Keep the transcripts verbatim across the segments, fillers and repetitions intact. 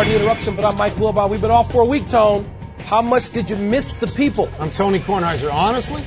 Pardon the interruption, but I'm Mike Wilbon. We've been off for a week, Tone. How much did you miss the people? I'm Tony Kornheiser. Honestly,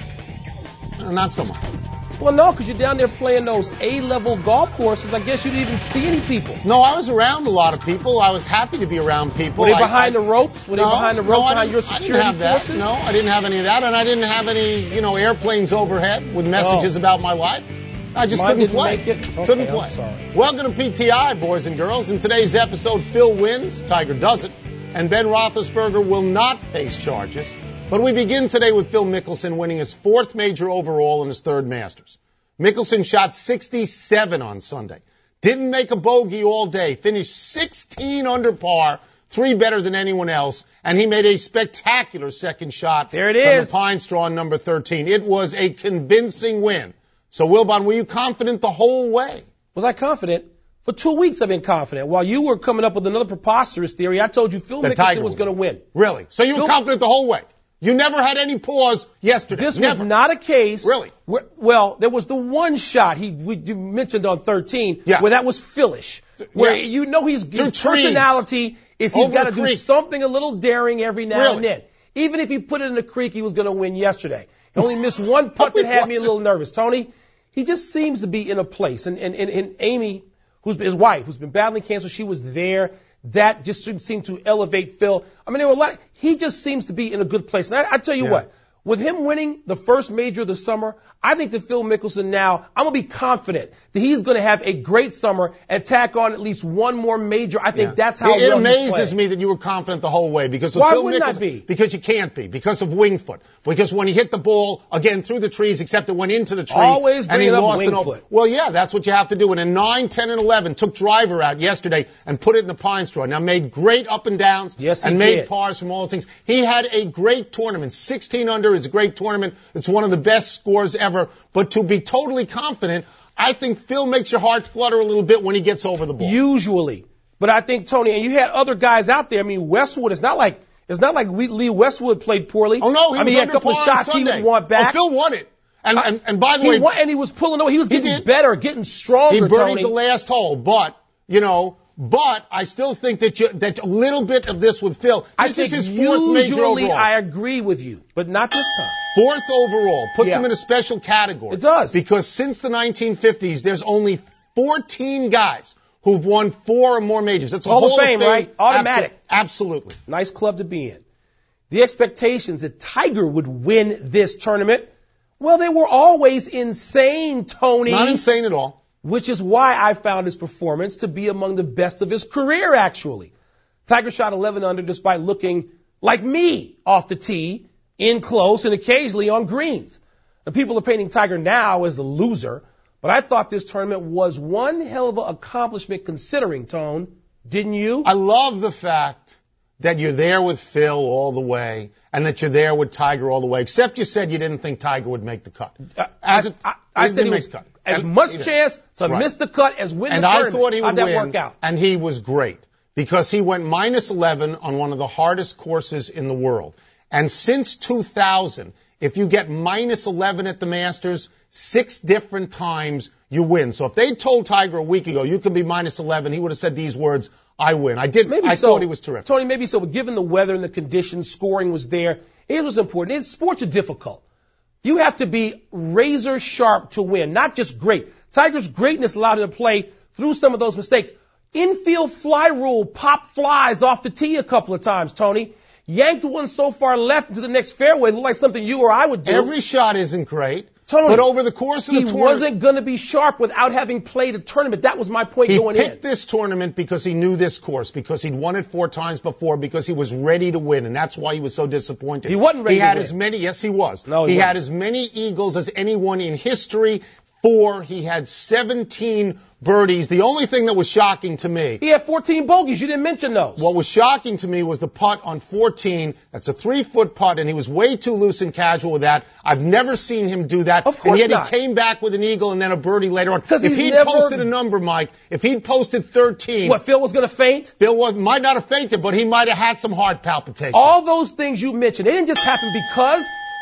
not so much. Well, no, because you're down there playing those A-level golf courses. I guess you didn't even see any people. No, I was around a lot of people. I was happy to be around people. Were they I, behind I, the ropes? Were no, they behind the ropes no, behind your security I didn't have that. forces? No, I didn't have any of that, and I didn't have any, you know, airplanes overhead with messages oh. about my life. I just Mine couldn't didn't play. Make it? Okay, couldn't play. I'm sorry. Welcome to P T I, boys and girls. In today's episode, Phil wins, Tiger doesn't, and Ben Roethlisberger will not face charges. But we begin today with Phil Mickelson winning his fourth major overall and his third Masters. Mickelson shot sixty-seven on Sunday. Didn't make a bogey all day. Finished sixteen under par, three better than anyone else. And he made a spectacular second shot. There it is. From the Pine Straw on number thirteen. It was a convincing win. So, Wilbon, were you confident the whole way? Was I confident? For two weeks I've been confident. While you were coming up with another preposterous theory, I told you Phil The Mickelson Tiger was going to win. Really? So you were Phil- confident the whole way? You never had any pause yesterday? This never. was not a case. Really? Where, well, there was the one shot he we, you mentioned on thirteen yeah. where that was Philish. Where yeah. you know he's, his Through personality is he's Over got to a do creek. something a little daring every now Really? and then. Even if he put it in the creek, he was going to win yesterday. He only missed one putt that had me a little nervous. Tony, he just seems to be in a place. And, and, and, and Amy, who's his wife, who's been battling cancer, she was there. That just seemed to elevate Phil. I mean, there were a lot. He just seems to be in a good place. And I, I tell you yeah. what, with him winning the first major of the summer, I think that Phil Mickelson now, I'm going to be confident that he's going to have a great summer and tack on at least one more major. I think Yeah. that's how it, well it amazes he's me that you were confident the whole way because of Why Phil wouldn't I Mickelson, be? Because you can't be because of Winged Foot. Because when he hit the ball again through the trees, except it went into the tree, Always and he bringing up lost Winged an Foot. Well, yeah, that's what you have to do. And in nine, ten, and eleven, took driver out yesterday and put it in the Pine Straw. Now made great up and downs Yes, he and made did. pars from all those things. He had a great tournament. sixteen under is a great tournament. It's one of the best scores ever. But to be totally confident, I think Phil makes your heart flutter a little bit when he gets over the ball. Usually. But I think, Tony, and you had other guys out there. I mean, Westwood, it's not like, it's not like we, Lee Westwood played poorly. Oh, no, he I mean, was he had a under couple of par on shots he Sunday. would want back. Oh, Phil won it. And, and, and by the he way, won, and he was pulling away. He was He getting did. better, getting stronger, he birdied Tony. the last hole. But, you know, but I still think that you, that a little bit of this with Phil, this I is think his fourth major usually overall. I agree with you, but not this time. Fourth overall puts Yeah. him in a special category. It does. Because since the nineteen fifties, there's only fourteen guys who've won four or more majors. That's a Hall of Hall Fame, right? Automatic. Abso- absolutely. Nice club to be in. The expectations that Tiger would win this tournament, well, they were always insane, Tony. Not insane at all. Which is why I found his performance to be among the best of his career, actually. Tiger shot eleven under despite looking like me off the tee, in close, and occasionally on greens. The people are painting Tiger now as a loser, but I thought this tournament was one hell of an accomplishment considering, Tone. Didn't you? I love the fact that you're there with Phil all the way and that you're there with Tiger all the way, except you said you didn't think Tiger would make the cut. As it, I, I, I he said didn't he make was the cut. as And much he did. chance to Right. miss the cut as win And the I tournament. thought he would How'd that win, work out? and he was great because he went minus eleven on one of the hardest courses in the world. And since two thousand, if you get minus eleven at the Masters, six different times you win. So if they told Tiger a week ago you can be minus eleven, he would have said these words, I win. I did. Maybe I so. thought he was terrific. Tony, maybe so. But given the weather and the conditions, scoring was there. Here's what's important. It's, sports are difficult. You have to be razor sharp to win, not just great. Tiger's greatness allowed him to play through some of those mistakes. Infield fly rule, pop flies off the tee a couple of times, Tony. Yanked one so far left into the next fairway, looked like something you or I would do. Every shot isn't great. Tony, but over the course of the he tournament, wasn't going to be sharp without having played a tournament. That was my point he going picked in. this tournament because he knew this course, because he'd won it four times before, because he was ready to win, and that's why he was so disappointed. He wasn't ready He to had win. as many, yes, he was. No, he he had wasn't. as many eagles as anyone in history. Four. He had seventeen birdies. The only thing that was shocking to me. He had fourteen bogeys. You didn't mention those. What was shocking to me was the putt on fourteen. That's a three-foot putt, and he was way too loose and casual with that. I've never seen him do that. Of course and yet not. he came back with an eagle and then a birdie later on. 'Cause If he's he'd never- posted a number, Mike, if he'd posted thirteen, What, Phil was going to faint? Phil was, might not have fainted, but he might have had some heart palpitations. All those things you mentioned, they didn't just happen because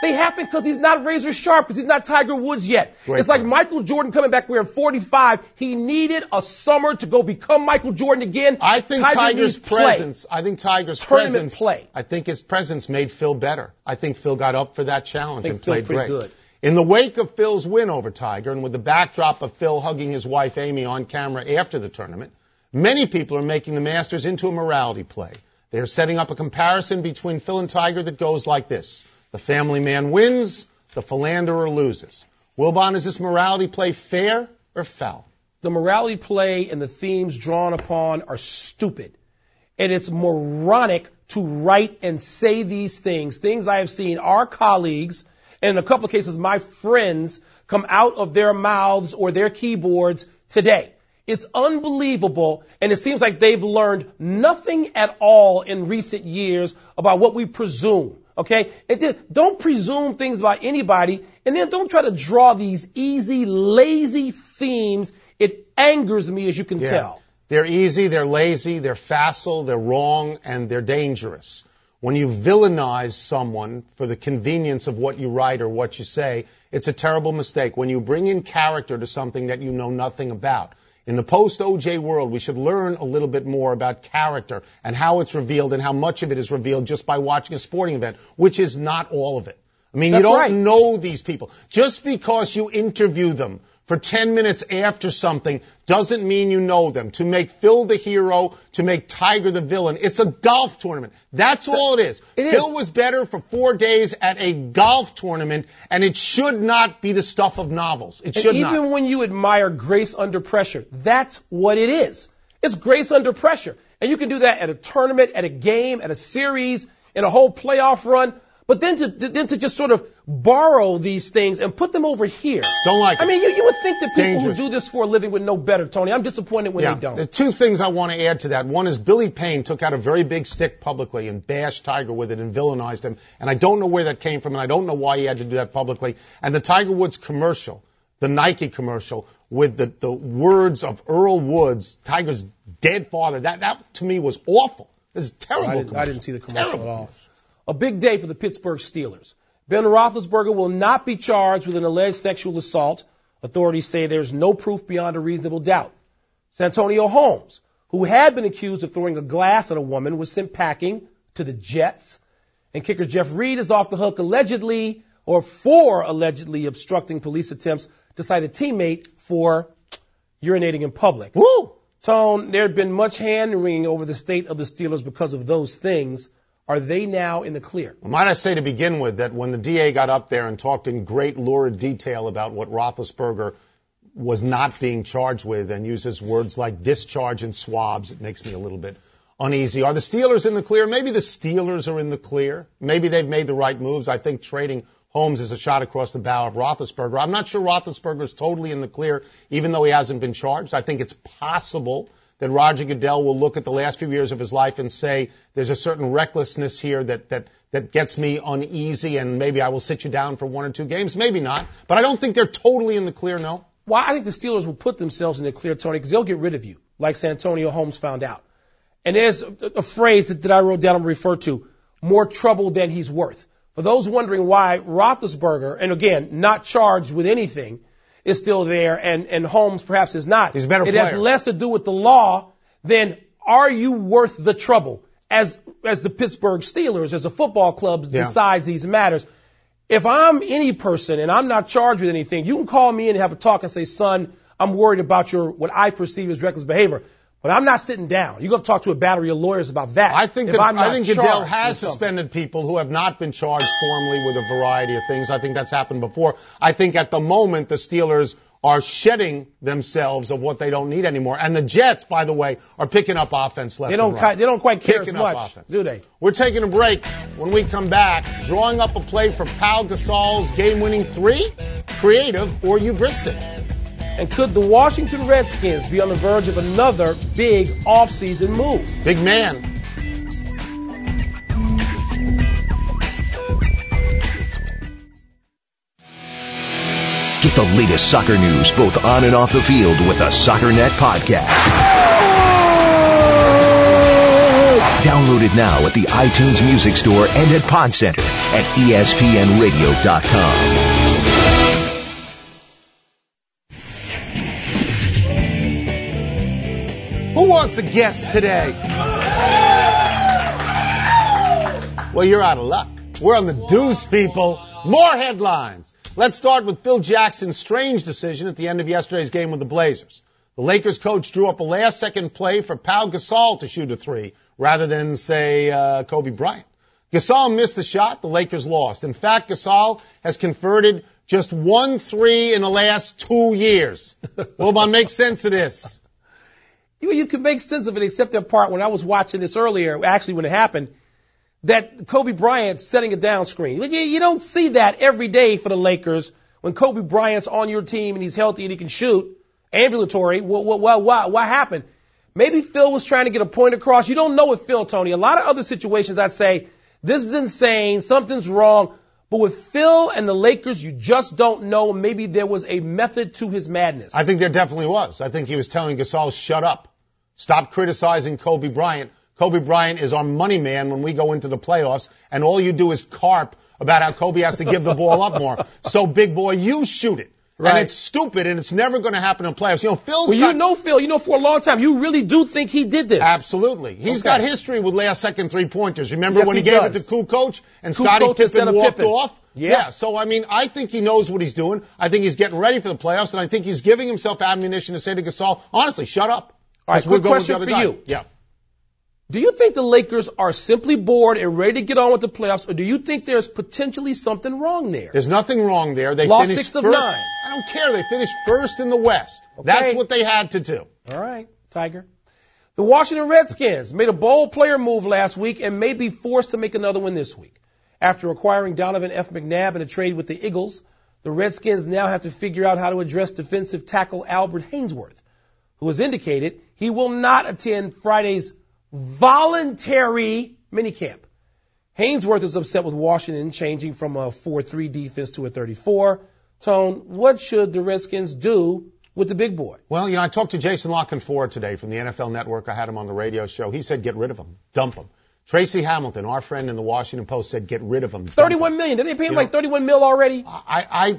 They happen because he's not razor sharp, because he's not Tiger Woods yet. Great it's like point. Michael Jordan coming back wearing forty-five. He needed a summer to go become Michael Jordan again. I think Tiger Tiger's presence, play. I think Tiger's Tournament presence, play. I think his presence made Phil better. I think Phil got up for that challenge I think and played Phil's great. pretty good. In the wake of Phil's win over Tiger and with the backdrop of Phil hugging his wife Amy on camera after the tournament, many people are making the Masters into a morality play. They are setting up a comparison between Phil and Tiger that goes like this. The family man wins, the philanderer loses. Wilbon, is this morality play fair or foul? The morality play and the themes drawn upon are stupid. And it's moronic to write and say these things, things I have seen our colleagues, and in a couple of cases my friends, come out of their mouths or their keyboards today. It's unbelievable, and it seems like they've learned nothing at all in recent years about what we presume. Okay? It did, don't presume things about anybody, and then don't try to draw these easy, lazy themes. It angers me, as you can yeah. tell. They're easy, they're lazy, they're facile, they're wrong, and they're dangerous. When you villainize someone for the convenience of what you write or what you say, it's a terrible mistake. When you bring in character to something that you know nothing about. In the post-O J world, we should learn a little bit more about character and how it's revealed and how much of it is revealed just by watching a sporting event, which is not all of it. I mean, That's you don't right. know these people. Just because you interview them for ten minutes after something doesn't mean you know them. To make Phil the hero, to make Tiger the villain, it's a golf tournament. That's all it is. It Phil is. was better for four days at a golf tournament, and it should not be the stuff of novels. It should and not. even when you admire grace under pressure, that's what it is. It's grace under pressure. And you can do that at a tournament, at a game, at a series, in a whole playoff run. But then to, then to just sort of borrow these things and put them over here. Don't like it. I mean, you, you would think that It's people dangerous. who do this for a living would know better, Tony. I'm disappointed when yeah. they don't. There are two things I want to add to that. One is Billy Payne took out a very big stick publicly and bashed Tiger with it and villainized him. And I don't know where that came from, and I don't know why he had to do that publicly. And the Tiger Woods commercial, the Nike commercial, with the, the words of Earl Woods, Tiger's dead father, that, that to me was awful. It was terrible. I didn't, I didn't see the commercial Terrible. at all. A big day for the Pittsburgh Steelers. Ben Roethlisberger will not be charged with an alleged sexual assault. Authorities say there's no proof beyond a reasonable doubt. Santonio Holmes, who had been accused of throwing a glass at a woman, was sent packing to the Jets. And kicker Jeff Reed is off the hook allegedly, or for allegedly obstructing police attempts to cite a teammate for urinating in public. Woo! Tone, there had been much hand-wringing over the state of the Steelers because of those things. Are they now in the clear? Well, might I say to begin with that when the D A got up there and talked in great lurid detail about what Roethlisberger was not being charged with and uses words like discharge and swabs, it makes me a little bit uneasy. Are the Steelers in the clear? Maybe the Steelers are in the clear. Maybe they've made the right moves. I think trading Holmes is a shot across the bow of Roethlisberger. I'm not sure Roethlisberger is totally in the clear, even though he hasn't been charged. I think it's possible that Roger Goodell will look at the last few years of his life and say, there's a certain recklessness here that, that, that gets me uneasy, and maybe I will sit you down for one or two games. Maybe not. But I don't think they're totally in the clear, no. Well, I think the Steelers will put themselves in the clear, Tony, because they'll get rid of you, like Santonio Holmes found out. And there's a, a phrase that, that I wrote down and refer to, more trouble than he's worth. For those wondering why Roethlisberger, and again, not charged with anything, is still there, and, and Holmes perhaps is not. He's a better it player. has less to do with the law than are you worth the trouble? As as the Pittsburgh Steelers, as a football club, Yeah. decides these matters. If I'm any person and I'm not charged with anything, you can call me and have a talk and say, son, I'm worried about your what I perceive as reckless behavior. But I'm not sitting down. You're going to talk to a battery of lawyers about that. I think if that I'm not I think Goodell charged has with something. suspended people who have not been charged formally with a variety of things. I think that's happened before. I think at the moment the Steelers are shedding themselves of what they don't need anymore. And the Jets, by the way, are picking up offense left They don't, and right. ki- they don't quite care Picking as up much, offense. do they? We're taking a break. When we come back, drawing up a play for Pau Gasol's game-winning three, creative or hubristic. And could the Washington Redskins be on the verge of another big offseason move? Big man. Get the latest soccer news both on and off the field with the SoccerNet podcast. Download it now at the iTunes Music Store and at Pod Center at E S P N radio dot com. Who wants a guest today? Well, you're out of luck. We're on the deuce, people. More headlines. Let's start with Phil Jackson's strange decision at the end of yesterday's game with the Blazers. The Lakers coach drew up a last-second play for Pau Gasol to shoot a three rather than, say, uh, Kobe Bryant. Gasol missed the shot. The Lakers lost. In fact, Gasol has converted just one three in the last two years. Wilbon, make sense of this. You, you can make sense of it, except that part when I was watching this earlier, actually when it happened, that Kobe Bryant setting a down screen. You, you don't see that every day for the Lakers when Kobe Bryant's on your team and he's healthy and he can shoot. Ambulatory. Well, well, well, what, what happened? Maybe Phil was trying to get a point across. You don't know with Phil, Tony. A lot of other situations, I'd say, this is insane. Something's wrong. But with Phil and the Lakers, you just don't know. Maybe there was a method to his madness. I think there definitely was. I think he was telling Gasol, shut up. Stop criticizing Kobe Bryant. Kobe Bryant is our money man when we go into the playoffs, and all you do is carp about how Kobe has to give the ball up more. So, big boy, you shoot it. Right. And it's stupid, and it's never going to happen in playoffs. You know, Phil's well, got... you know Phil. You know for a long time. You really do think he did this. Absolutely. He's okay. got history with last-second three-pointers. Remember yes, when he, he gave does. it to Kukoc and Kukoc Scottie Pippen walked Pippen. off? Yeah. yeah. So, I mean, I think he knows what he's doing. I think he's getting ready for the playoffs, and I think he's giving himself ammunition to say to Gasol, honestly, shut up. All right, quick question for guy. you. Yeah. Do you think the Lakers are simply bored and ready to get on with the playoffs, or do you think there's potentially something wrong there? There's nothing wrong there. They Lost finished six of first. nine. I don't care. They finished first in the West. Okay. That's what they had to do. All right, Tiger. The Washington Redskins made a bold player move last week and may be forced to make another one this week. After acquiring Donovan F. McNabb in a trade with the Eagles, the Redskins now have to figure out how to address defensive tackle Albert Haynesworth, who has indicated he will not attend Friday's voluntary minicamp. Haynesworth is upset with Washington changing from a four three defense to a thirty-four. Tone, what should the Redskins do with the big boy? Well, you know, I talked to Jason Lockenford today from the N F L Network. I had him on the radio show. He said get rid of him, dump him. Tracy Hamilton, our friend in the Washington Post, said get rid of him. thirty-one million. Didn't they pay him you like know, thirty-one mil already? I, I,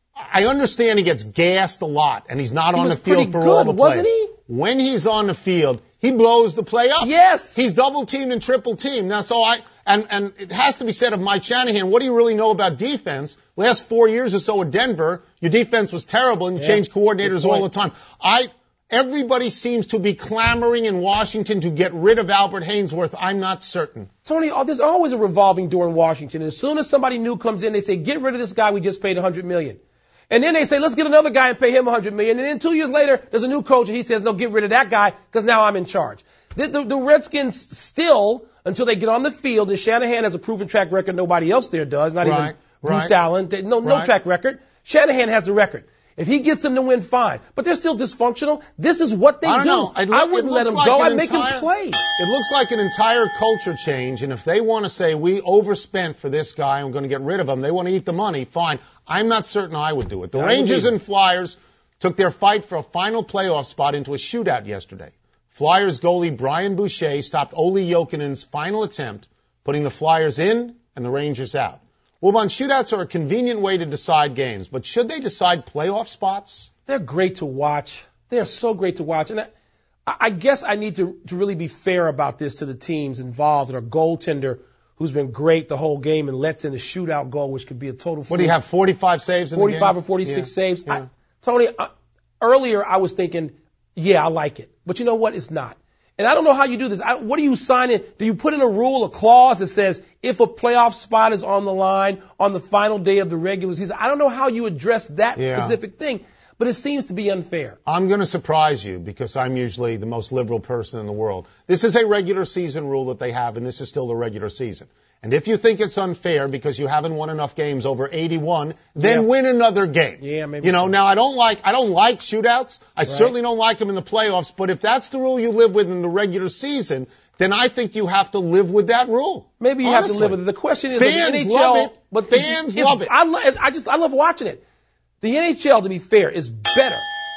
I understand he gets gassed a lot, and he's not he on was the field for good, all the plays. Wasn't he? When he's on the field, he blows the play up. Yes. He's double teamed and triple teamed. Now, so I, and, and it has to be said of Mike Shanahan, what do you really know about defense? Last four years or so at Denver, your defense was terrible and you yeah. changed coordinators all the time. I, everybody seems to be clamoring in Washington to get rid of Albert Haynesworth. I'm not certain. Tony, there's always a revolving door in Washington. As soon as somebody new comes in, they say, get rid of this guy we just paid one hundred million dollars. And then they say, let's get another guy and pay him one hundred million dollars. And then two years later, there's a new coach and he says, no, get rid of that guy because now I'm in charge. The, the, the Redskins still, until they get on the field, and Shanahan has a proven track record nobody else there does, not right, even Bruce right, Allen, no, no right. track record. Shanahan has a record. If he gets them to win, fine. But they're still dysfunctional. This is what they I don't do. Know. It, I wouldn't let them like go. I'd entire, make them play. It looks like an entire culture change, and if they want to say we overspent for this guy and we're going to get rid of him, they want to eat the money, fine. I'm not certain I would do it. The I Rangers and Flyers took their fight for a final playoff spot into a shootout yesterday. Flyers goalie Brian Boucher stopped Olli Jokinen's final attempt, putting the Flyers in and the Rangers out. Well, Bon, shootouts are a convenient way to decide games, but should they decide playoff spots? They're great to watch. They're so great to watch. And I, I guess I need to, to really be fair about this to the teams involved and our goaltender who's been great the whole game and lets in a shootout goal, which could be a total. What do you have, forty-five saves in the game? forty-five or forty-six yeah. saves. Yeah. I, Tony, I, earlier I was thinking, yeah, I like it. But you know what? It's not. And I don't know how you do this. I, what do you sign in? Do you put in a rule, a clause that says if a playoff spot is on the line on the final day of the regular season? I don't know how you address that yeah. specific thing, but it seems to be unfair. I'm going to surprise you because I'm usually the most liberal person in the world. This is a regular season rule that they have, and this is still the regular season. And if you think it's unfair because you haven't won enough games over eighty-one, then yeah. win another game. Yeah, maybe. You know, so. now I don't like I don't like shootouts. I right. certainly don't like them in the playoffs. But if that's the rule you live with in the regular season, then I think you have to live with that rule. Maybe you Honestly. have to live with it. The question is, fans the N H L, love it. But fans it's, love it. I, lo- I just I love watching it. The N H L, to be fair, is better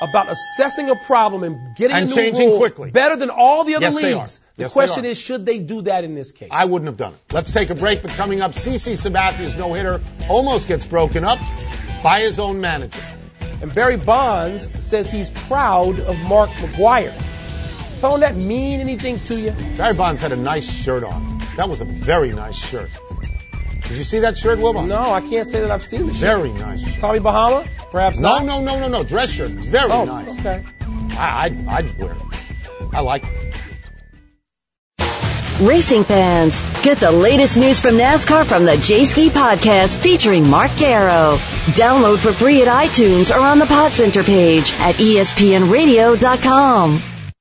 about assessing a problem and getting And a new changing rule quickly. better than all the other Yes, they leagues. are. The Yes, question they are. is, should they do that in this case? I wouldn't have done it. Let's take a break, but coming up, CeCe Sabathia's no-hitter almost gets broken up by his own manager. And Barry Bonds says he's proud of Mark McGwire. Don't that mean anything to you? Barry Bonds had a nice shirt on. That was a very nice shirt. Did you see that shirt, Wilbur? No, I can't say that I've seen the shirt. Very nice shirt. Tommy Bahama? Perhaps No, not? no, no, no, no. Dress shirt. Very Oh, nice. okay. I, I'd, I'd wear it. I like it. Racing fans, get the latest news from NASCAR from the J-Ski podcast featuring Mark Caro. Download for free at iTunes or on the Pod Center page at E S P N radio dot com.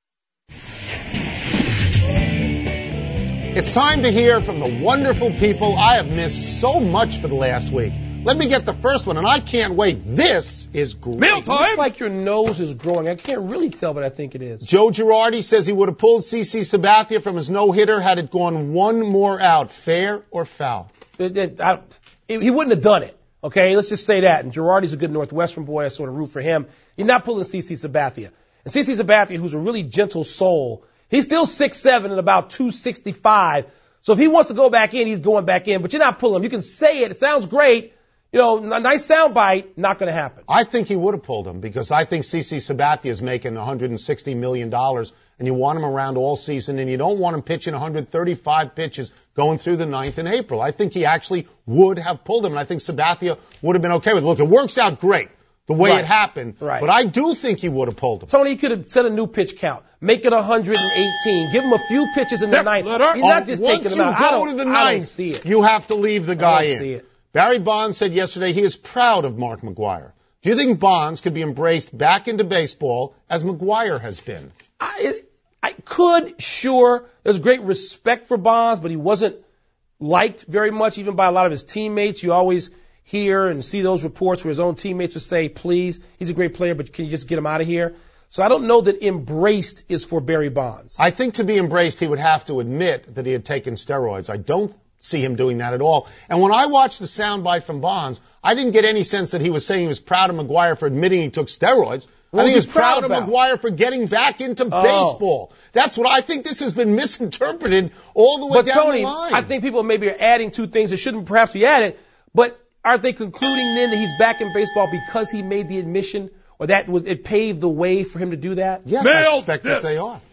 It's time to hear from the wonderful people I have missed so much for the last week. Let me get the first one, and I can't wait. This is great. Mail time! Looks like your nose is growing. I can't really tell, but I think it is. Joe Girardi says he would have pulled CeCe Sabathia from his no-hitter had it gone one more out. Fair or foul? It, it, I, it, he wouldn't have done it. Okay, let's just say that. And Girardi's a good Northwestern boy. I sort of root for him. You're not pulling CeCe Sabathia. And CeCe Sabathia, who's a really gentle soul, he's still six seven and about two sixty-five. So if he wants to go back in, he's going back in. But you're not pulling him. You can say it. It sounds great. You know, a nice sound bite, not going to happen. I think he would have pulled him because I think CeCe Sabathia is making one hundred sixty million dollars, and you want him around all season, and you don't want him pitching one hundred thirty-five pitches going through the ninth in April. I think he actually would have pulled him, and I think Sabathia would have been okay with it. Look, it works out great the way Right. it happened, Right. but I do think he would have pulled him. Tony, you could have set a new pitch count. Make it one hundred eighteen. Give him a few pitches in the ninth. He's not just Oh, Once taking them you out. go I don't, to the I don't ninth, see it. you have to leave the guy I don't in. see it. Barry Bonds said yesterday he is proud of Mark McGwire. Do you think Bonds could be embraced back into baseball as McGwire has been? I, I could, sure. There's great respect for Bonds, but he wasn't liked very much, even by a lot of his teammates. You always hear and see those reports where his own teammates would say, please, he's a great player, but can you just get him out of here? So I don't know that embraced is for Barry Bonds. I think to be embraced, he would have to admit that he had taken steroids. I don't see him doing that at all. And when I watched the soundbite from Bonds, I didn't get any sense that he was saying he was proud of McGwire for admitting he took steroids. What I think he was was he proud proud of about? McGwire for getting back into Oh. baseball. That's what I think. This has been misinterpreted all the way But down Tony, the line. I think people maybe are adding two things that shouldn't perhaps be added, but aren't they concluding then that he's back in baseball because he made the admission, or that was it paved the way for him to do that? Yes, I suspect that they are.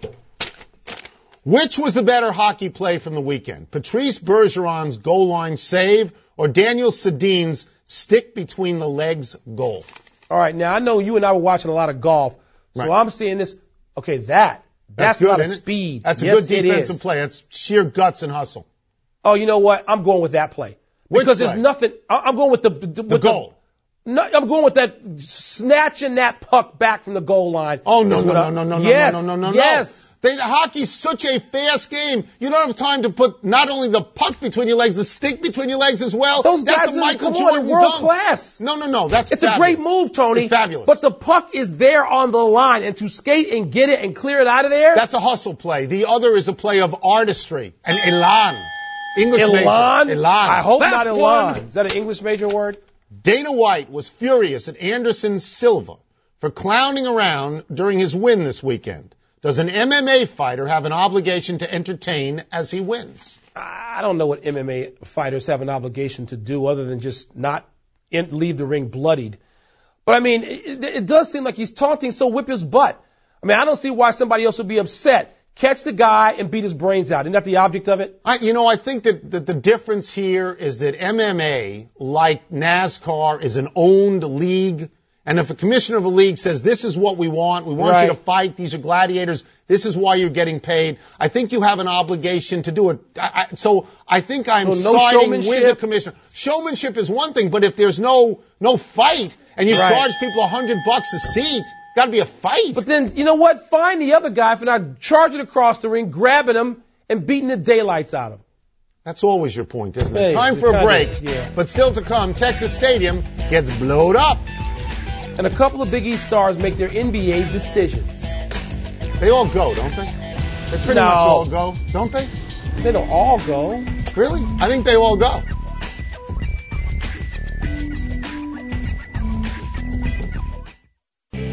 Which was the better hockey play from the weekend? Patrice Bergeron's goal line save or Daniel Sedin's stick between the legs goal? All right, now I know you and I were watching a lot of golf, so Right. I'm seeing this. Okay, that that's, good, a lot of isn't it? speed. That's a Yes, good it defensive is. play. That's sheer guts and hustle. Oh, you know what? I'm going with that play Which because play? there's nothing. I- I'm going with the the, The with goal. No, I'm going with that snatching that puck back from the goal line. Oh, no, is no, what no, I- no, no, yes, no, no, no, no, yes. no. They, hockey's such a fast game. You don't have time to put not only the puck between your legs, the stick between your legs as well. Those that's guys a are- Michael come on, Jordan they're world dunk. class. No, no, no. That's It's fabulous. a great move, Tony. It's fabulous. But the puck is there on the line, and to skate and get it and clear it out of there. That's a hustle play. The other is a play of artistry. An elan. English major. Elan. Elan. I hope Last not Elan. one. Is that an English major word? Dana White was furious at Anderson Silva for clowning around during his win this weekend. Does an M M A fighter have an obligation to entertain as he wins? I don't know what M M A fighters have an obligation to do other than just not in, leave the ring bloodied. But I mean, it, it does seem like he's taunting, so whip his butt. I mean, I don't see why somebody else would be upset. Catch the guy and beat his brains out. Isn't that the object of it? I, you know, I think that, that the difference here is that M M A, like NASCAR, is an owned league. And if a commissioner of a league says, this is what we want, we want Right. you to fight, these are gladiators, this is why you're getting paid, I think you have an obligation to do it. I, I, so I think I'm So no siding with the showmanship? commissioner. Showmanship is one thing, but if there's no no fight and you Right. charge people a hundred bucks a seat, got to be a fight. But then, you know what? Find the other guy for not charging across the ring, grabbing him, and beating the daylights out of him. That's always your point, isn't it? Hey, Time it for a kinda break. is, yeah. But still to come, Texas Stadium gets blowed up. And a couple of Big East stars make their N B A decisions. They all go, don't they? They pretty No. much all go, don't they? They don't all go. Really? I think they all go. A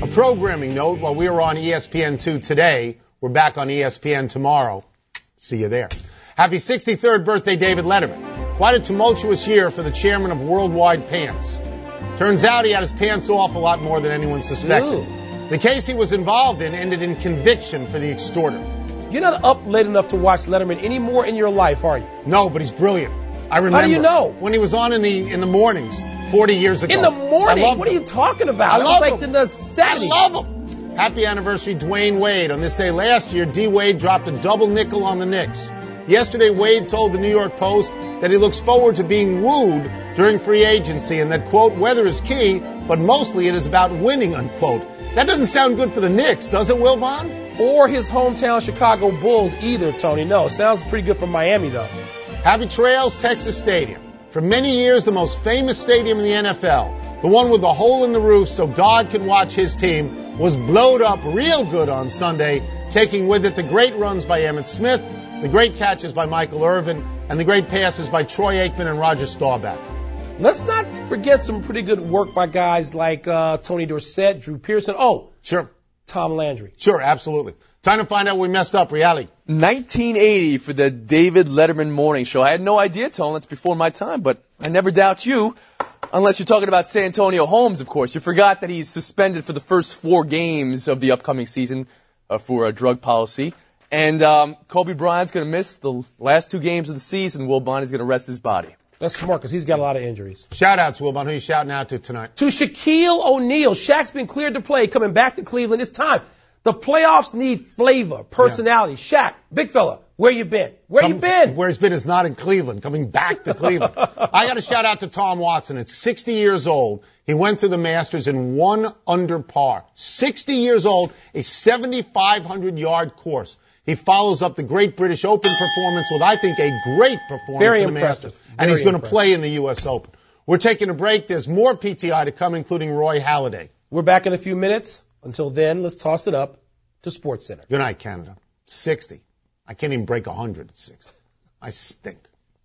programming note, while we were on E S P N two today, we're back on E S P N tomorrow. See you there. Happy sixty-third birthday, David Letterman. Quite a tumultuous year for the chairman of Worldwide Pants. Turns out he had his pants off a lot more than anyone suspected. Ooh. The case he was involved in ended in conviction for the extorter. You're not up late enough to watch Letterman anymore in your life, are you? No, but he's brilliant. I remember. How do you know? When he was on in the in the mornings forty years ago. In the morning? I loved What are him. you talking about? I That love was like him. in the seventies. I love him. Happy anniversary, Dwayne Wade. On this day last year, D. Wade dropped a double nickel on the Knicks. Yesterday, Wade told the New York Post that he looks forward to being wooed during free agency and that, quote, weather is key, but mostly it is about winning, unquote. That doesn't sound good for the Knicks, does it, Wilbon? Or his hometown Chicago Bulls either, Tony. No, sounds pretty good for Miami, though. Happy Trails, Texas Stadium. For many years, the most famous stadium in the N F L, the one with the hole in the roof so God could watch his team, was blowed up real good on Sunday, taking with it the great runs by Emmitt Smith, the great catches by Michael Irvin, and the great passes by Troy Aikman and Roger Staubach. Let's not forget some pretty good work by guys like uh, Tony Dorsett, Drew Pearson. Oh, Sure. Tom Landry. Sure, absolutely. Time to find out we messed up. Reality. nineteen eighty for the David Letterman Morning Show. I had no idea, Tone, that's before my time, but I never doubt you. Unless you're talking about Santonio Holmes, of course. You forgot that he's suspended for the first four games of the upcoming season uh, for a drug policy. And um, Kobe Bryant's going to miss the last two games of the season. Will Bonnie's going to rest his body. That's smart because he's got a lot of injuries. Shout-outs, Wilbon. Who you shouting out to tonight? To Shaquille O'Neal. Shaq's been cleared to play, coming back to Cleveland. It's time. The playoffs need flavor, personality. Yeah. Shaq, big fella, where you been? Where Come, you been? Where he's been is not in Cleveland, coming back to Cleveland. I got to shout out to Tom Watson. At sixty years old, he went to the Masters in one under par. sixty years old, a seventy-five hundred yard course. He follows up the great British Open performance with, I think, a great performance Very in the impressive. Masters. Very And he's going to impressive. play in the U S Open. We're taking a break. There's more P T I to come, including Roy Halladay. We're back in a few minutes. Until then, let's toss it up to SportsCenter. Good night, Canada. sixty. I can't even break one hundred at sixty. I stink.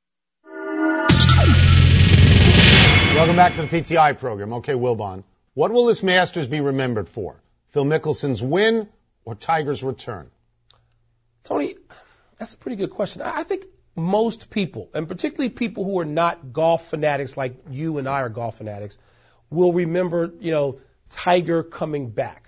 Welcome back to the P T I program. Okay, Wilbon. What will this Masters be remembered for? Phil Mickelson's win or Tiger's return? Tony, that's a pretty good question. I I think most people, and particularly people who are not golf fanatics like you and I are golf fanatics, will remember, you know, Tiger coming back.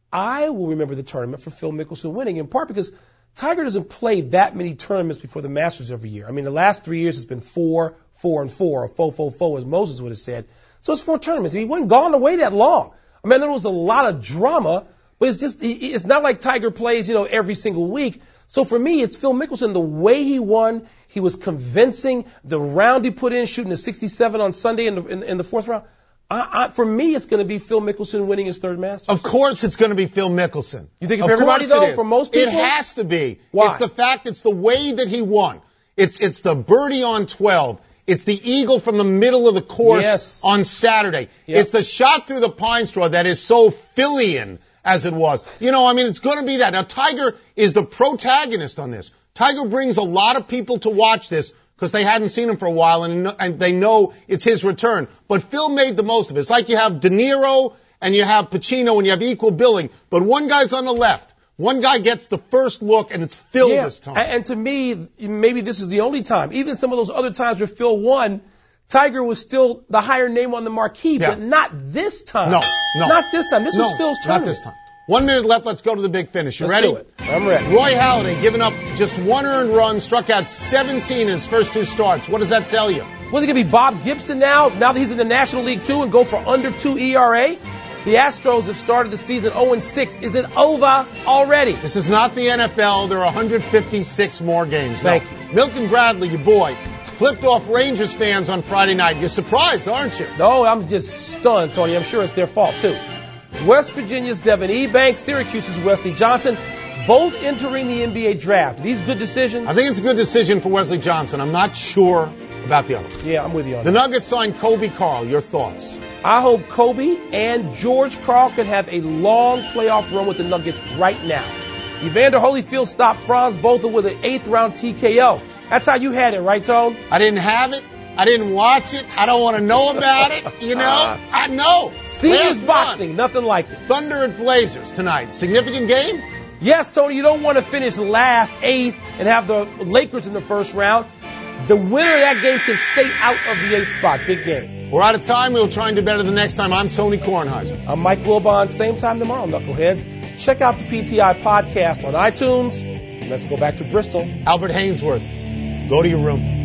I will remember the tournament for Phil Mickelson winning, in part because Tiger doesn't play that many tournaments before the Masters every year. I mean, the last three years it's been four, four, and four, or fo, fo, fo, as Moses would have said. So it's four tournaments. He wasn't gone away that long. I mean, there was a lot of drama, but it's just, it's not like Tiger plays, you know, every single week. So for me, it's Phil Mickelson. The way he won, he was convincing. The round he put in, shooting a sixty-seven on Sunday in the, in, in the fourth round. I, I, for me, it's going to be Phil Mickelson winning his third Masters. Of course it's going to be Phil Mickelson. You think of for everybody, course it though? is. For most people? It has to be. Why? It's the fact, it's the way that he won. It's, it's the birdie on twelve. It's the eagle from the middle of the course Yes. on Saturday. Yep. It's the shot through the pine straw that is so Phillian as it was. You know, I mean, it's going to be that. Now, Tiger is the protagonist on this. Tiger brings a lot of people to watch this because they hadn't seen him for a while and, and they know it's his return. But Phil made the most of it. It's like you have De Niro and you have Pacino and you have equal billing, but one guy's on the left. One guy gets the first look, and it's Phil Yeah. this time. And, and to me, maybe this is the only time. Even some of those other times where Phil won, Tiger was still the higher name on the marquee, Yeah. but not this time. No, no. Not this time. This no, was Phil's not tournament. this time. One minute left. Let's go to the big finish. You Let's ready? do it. I'm ready. Roy Halladay giving up just one earned run, struck out seventeen in his first two starts. What does that tell you? Was it going to be Bob Gibson now, now that he's in the National League too, and go for under two E R A? The Astros have started the season oh and six. Is it over already? This is not the N F L. There are one hundred fifty-six more games. No. Thank you. Milton Bradley, your boy, flipped off Rangers fans on Friday night. You're surprised, aren't you? No, I'm just stunned, Tony. I'm sure it's their fault, too. West Virginia's Devin Ebanks, Syracuse's Wesley Johnson, both entering the N B A draft. These good decisions? I think it's a good decision for Wesley Johnson. I'm not sure about the other. Yeah, I'm with you on The that. Nuggets signed Kobe Carl. Your thoughts? I hope Kobe and George Karl could have a long playoff run with the Nuggets right now. Evander Holyfield stopped Franz Botha with an eighth round T K O. That's how you had it, right, Tone? I didn't have it, I didn't watch it. I don't want to know about it. You know? I know. Seniors Last boxing, one. nothing like it. Thunder at Blazers tonight. Significant game? Yes, Tony, you don't want to finish last, eighth, and have the Lakers in the first round. The winner of that game can stay out of the eighth spot. Big game. We're out of time. We'll try and do better the next time. I'm Tony Kornheiser. I'm Mike Wilbon. Same time tomorrow, Knuckleheads. Check out the P T I podcast on iTunes. Let's go back to Bristol. Albert Hainsworth, go to your room.